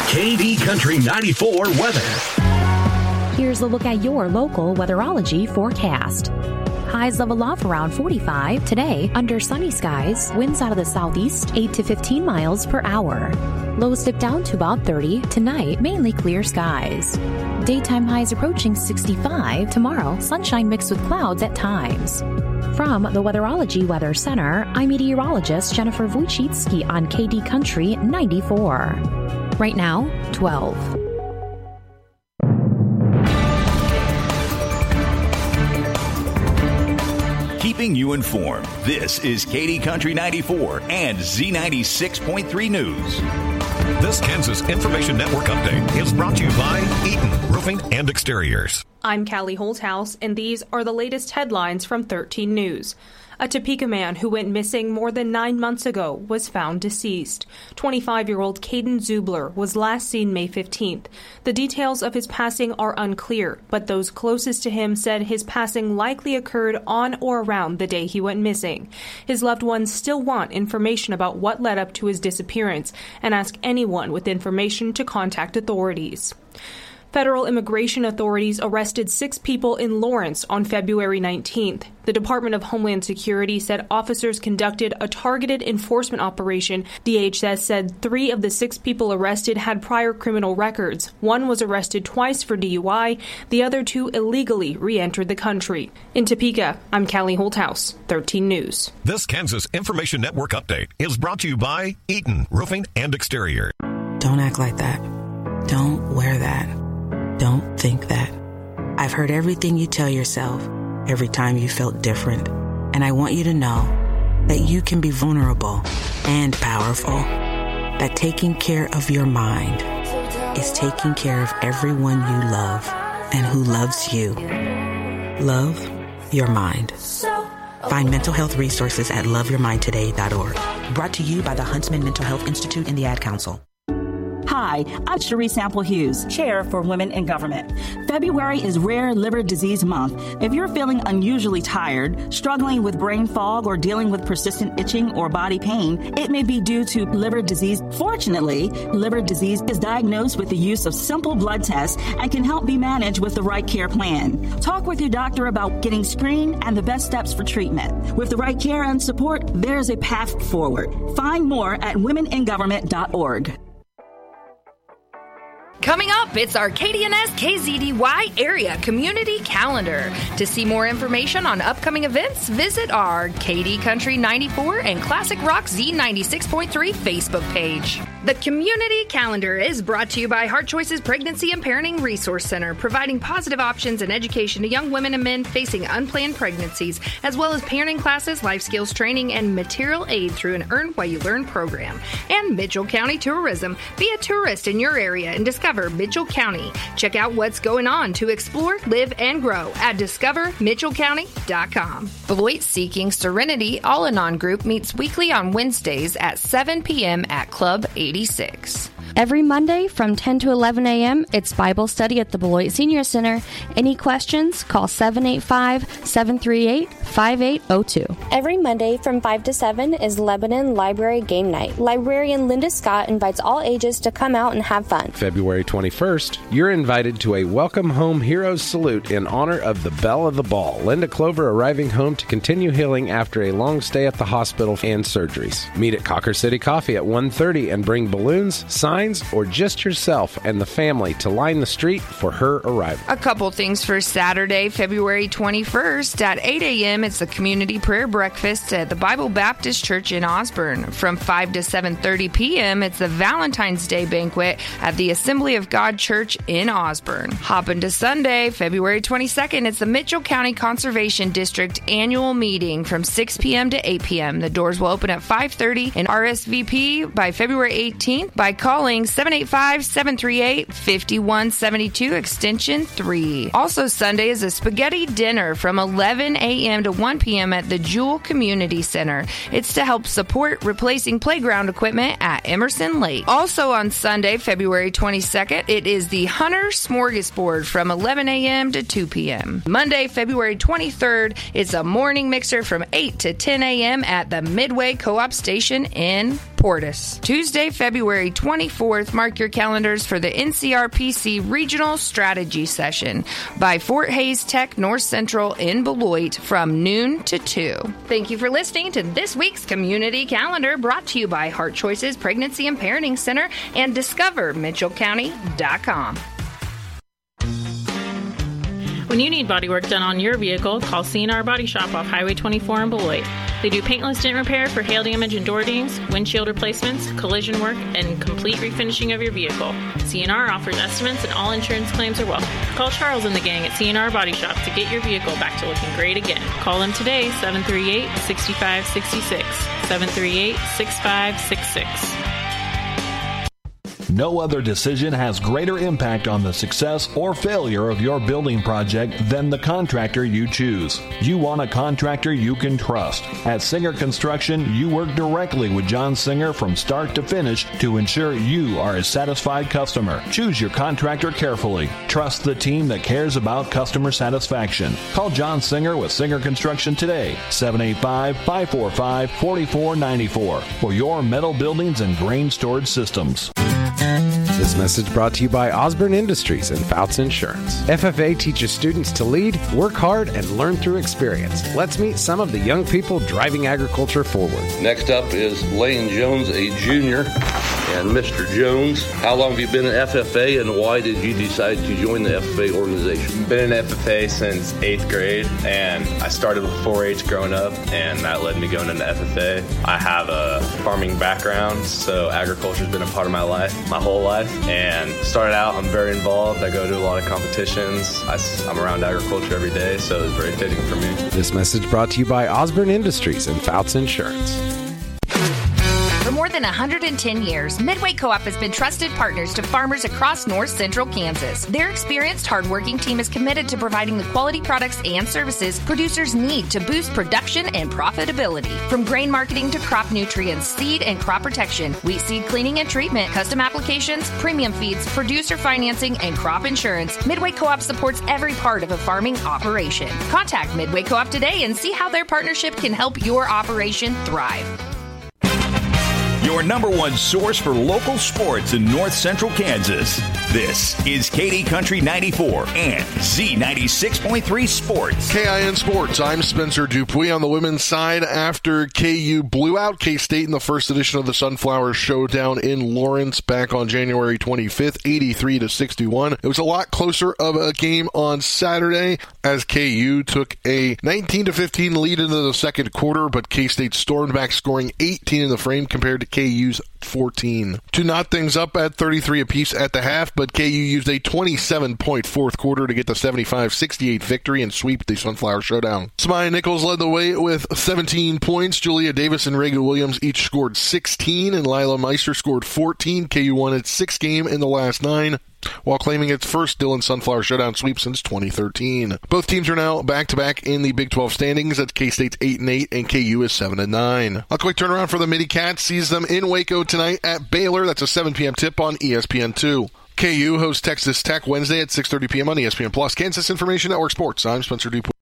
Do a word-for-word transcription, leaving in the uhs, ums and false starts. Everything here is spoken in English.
K D Country ninety-four weather. Here's a look at your local weatherology forecast. Highs level off around forty-five. Today, under sunny skies, winds out of the southeast, eight to fifteen miles per hour. Lows dip down to about thirty. Tonight, mainly clear skies. Daytime highs approaching sixty-five. Tomorrow, sunshine mixed with clouds at times. From the Weatherology Weather Center, I'm meteorologist Jennifer Wojcicki on K D Country ninety-four. Right now, twelve. Keeping you informed, this is K D Country ninety-four and Z ninety-six point three News. This Kansas Information Network update is brought to you by Eaton Roofing and Exteriors. I'm Callie Holthouse, and these are the latest headlines from thirteen News. A Topeka man who went missing more than nine months ago was found deceased. twenty-five-year-old Caden Zubler was last seen May fifteenth. The details of his passing are unclear, but those closest to him said his passing likely occurred on or around the day he went missing. His loved ones still want information about what led up to his disappearance and ask anyone with information to contact authorities. Federal immigration authorities arrested six people in Lawrence on February nineteenth. The Department of Homeland Security said officers conducted a targeted enforcement operation. D H S said three of the six people arrested had prior criminal records. One was arrested twice for D U I. The other two illegally re-entered the country. In Topeka, I'm Callie Holthouse, thirteen News. This Kansas Information Network update is brought to you by Eaton Roofing and Exterior. Don't act like that. Don't wear that. Don't think that. I've heard everything you tell yourself every time you felt different. And I want you to know that you can be vulnerable and powerful. That taking care of your mind is taking care of everyone you love and who loves you. Love your mind. Find mental health resources at love your mind today dot org. Brought to you by the Huntsman Mental Health Institute and the Ad Council. Hi, I'm Cherie Sample Hughes, Chair for Women in Government. February is Rare Liver Disease Month. If you're feeling unusually tired, struggling with brain fog, or dealing with persistent itching or body pain, it may be due to liver disease. Fortunately, liver disease is diagnosed with the use of simple blood tests and can help be managed with the right care plan. Talk with your doctor about getting screened and the best steps for treatment. With the right care and support, there's a path forward. Find more at women in government dot org. Coming up, it's our K D N S K Z D Y area community calendar. To see more information on upcoming events, visit our K D Country ninety-four and Classic Rock Z ninety-six point three Facebook page. The community calendar is brought to you by Heart Choices Pregnancy and Parenting Resource Center, providing positive options and education to young women and men facing unplanned pregnancies, as well as parenting classes, life skills training, and material aid through an Earn While You Learn program. And Mitchell County Tourism. Be a tourist in your area and discover Mitchell County. Check out what's going on to explore, live, and grow at discover mitchell county dot com. Beloit Seeking Serenity Al-Anon group meets weekly on Wednesdays at seven p.m. at Club eighty-six. Every Monday from ten to eleven a.m., it's Bible study at the Beloit Senior Center. Any questions? Call seven eight five, seven three eight, five eight zero two. Every Monday from five to seven is Lebanon Library Game Night. Librarian Linda Scott invites all ages to come out and have fun. February twenty-first, you're invited to a Welcome Home Heroes Salute in honor of the Belle of the Ball, Linda Clover, arriving home to continue healing after a long stay at the hospital and surgeries. Meet at Cocker City Coffee at one thirty and bring balloons, signs, or just yourself and the family to line the street for her arrival. A couple things for Saturday, February twenty-first at eight a.m. It's the Community Prayer Breakfast at the Bible Baptist Church in Osborne. From five to seven thirty p.m. it's the Valentine's Day Banquet at the Assembly of God Church in Osborne. Hop into Sunday, February twenty-second, it's the Mitchell County Conservation District Annual Meeting from six p.m. to eight p.m. The doors will open at five thirty and R S V P by February eighteenth by calling seven eight five, seven three eight, five one seven two, extension three. Also Sunday is a spaghetti dinner from eleven a.m. to one p.m. at the Jewel Community Center. It's to help support replacing playground equipment at Emerson Lake. Also on Sunday, February twenty-second, it is the Hunter Smorgasbord from eleven a.m. to two p.m. Monday, February twenty-third, it's a morning mixer from eight to ten a.m. at the Midway Co-op Station in Portis. Tuesday, February twenty-fourth, fourth, mark your calendars for the N C R P C Regional Strategy Session by Fort Hays Tech North Central in Beloit from noon to two. Thank you for listening to this week's Community Calendar, brought to you by Heart Choices Pregnancy and Parenting Center and discover mitchell county dot com. When you need bodywork done on your vehicle, call C and R Body Shop off Highway twenty-four in Beloit. They do paintless dent repair for hail damage and door dings, windshield replacements, collision work, and complete refinishing of your vehicle. C and R offers estimates and all insurance claims are welcome. Call Charles and the gang at C and R Body Shop to get your vehicle back to looking great again. Call them today, seven three eight, six five six six, seven three eight, six five six six. No other decision has greater impact on the success or failure of your building project than the contractor you choose. You want a contractor you can trust. At Singer Construction, you work directly with John Singer from start to finish to ensure you are a satisfied customer. Choose your contractor carefully. Trust the team that cares about customer satisfaction. Call John Singer with Singer Construction today, seven eight five, five four five, four four nine four, for your metal buildings and grain storage systems. This message brought to you by Osborne Industries and Fouts Insurance. F F A teaches students to lead, work hard, and learn through experience. Let's meet some of the young people driving agriculture forward. Next up is Lane Jones, a junior. And Mister Jones, how long have you been in F F A, and why did you decide to join the F F A organization? Been in F F A since eighth grade, and I started with four H growing up, and that led me going into F F A. I have a farming background, so agriculture's been a part of my life, my whole life, and started out, I'm very involved. I go to a lot of competitions. I, I'm around agriculture every day, so it's very fitting for me. This message brought to you by Osborne Industries and Fouts Insurance. For more than one hundred ten years, Midway Co-op has been trusted partners to farmers across north central Kansas. Their experienced, hardworking team is committed to providing the quality products and services producers need to boost production and profitability. From grain marketing to crop nutrients, seed and crop protection, wheat seed cleaning and treatment, custom applications, premium feeds, producer financing, and crop insurance, Midway Co-op supports every part of a farming operation. Contact Midway Co-op today and see how their partnership can help your operation thrive. Your number one source for local sports in north central Kansas. This is Katy Country ninety-four and Z ninety-six point three Sports. K I N Sports. I'm Spencer Dupuis. On the women's side, after K U blew out K-State in the first edition of the Sunflower Showdown in Lawrence back on January twenty-fifth, eighty-three to sixty-one. It was a lot closer of a game on Saturday as K U took a nineteen to fifteen lead into the second quarter, but K-State stormed back, scoring eighteen in the frame compared to K U's fourteen. To knot things up at thirty-three apiece at the half, but K U used a twenty-seven point fourth quarter to get the seventy-five sixty-eight victory and sweep the Sunflower Showdown. Samaya Nichols led the way with seventeen points. Julia Davis and Reagan Williams each scored sixteen, and Lila Meister scored fourteen. K U won its sixth game in the last nine, while claiming its first Dillon Sunflower Showdown sweep since twenty thirteen. Both teams are now back-to-back in the Big twelve standings, as K-State's eight and eight and K U is seven and nine. A quick turnaround for the Midi Cats sees them in Waco tonight at Baylor. That's a seven p.m. tip on E S P N two. K U hosts Texas Tech Wednesday at six thirty p.m. on E S P N Plus. Kansas Information Network Sports. I'm Spencer Dupuis.